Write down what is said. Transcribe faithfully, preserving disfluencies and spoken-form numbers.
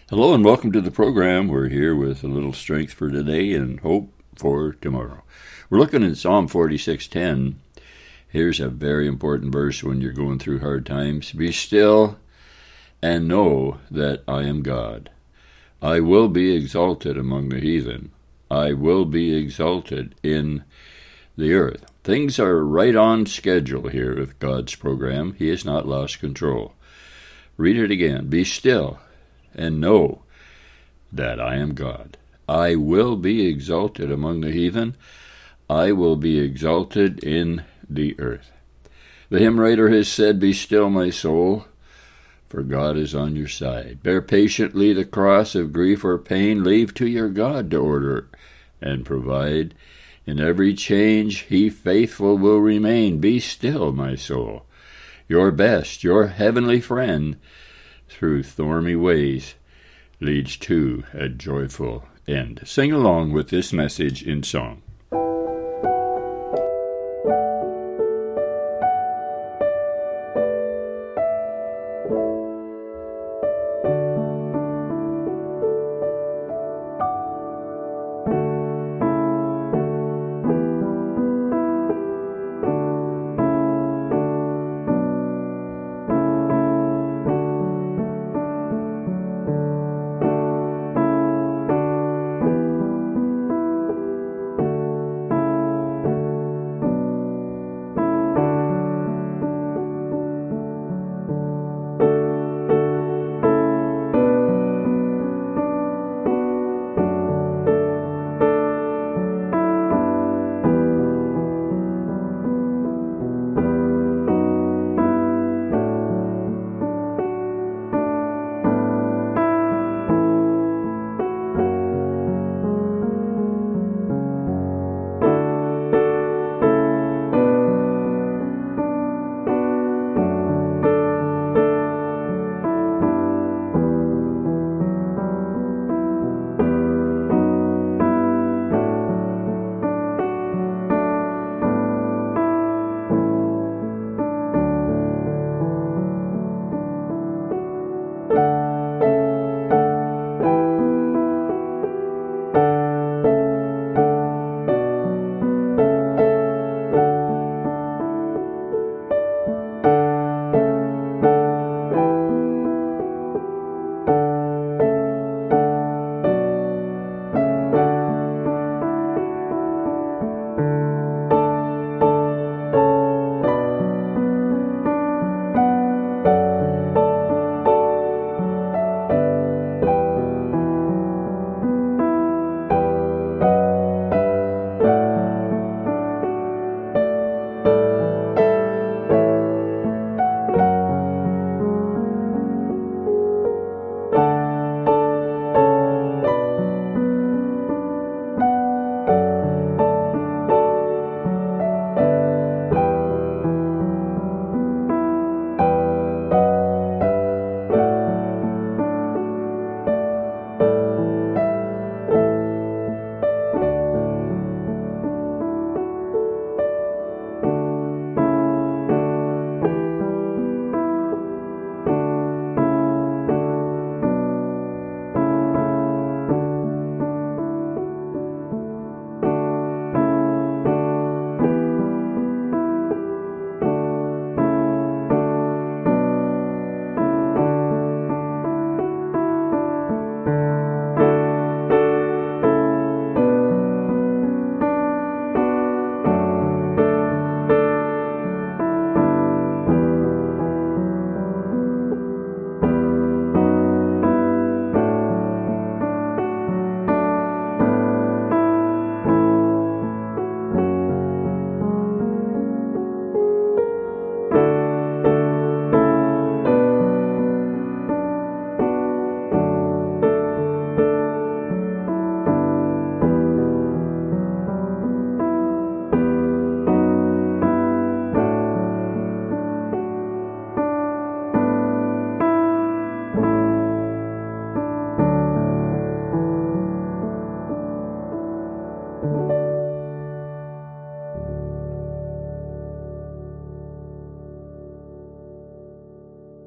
Hello and welcome to the program. We're here with a little strength for today and hope for tomorrow. We're looking at Psalm forty-six ten. Here's a very important verse when you're going through hard times. Be still and know that I am God. I will be exalted among the heathen. I will be exalted in the earth. Things are right on schedule here with God's program. He has not lost control. Read it again. Be still and know that I am God. I will be exalted among the heathen. I will be exalted in the earth. The hymn writer has said, Be still, my soul, for God is on your side. Bear patiently the cross of grief or pain. Leave to your God to order and provide. In every change he faithful will remain. Be still, my soul. Your best, your heavenly friend, through thorny ways, leads to a joyful end. Sing along with this message in song.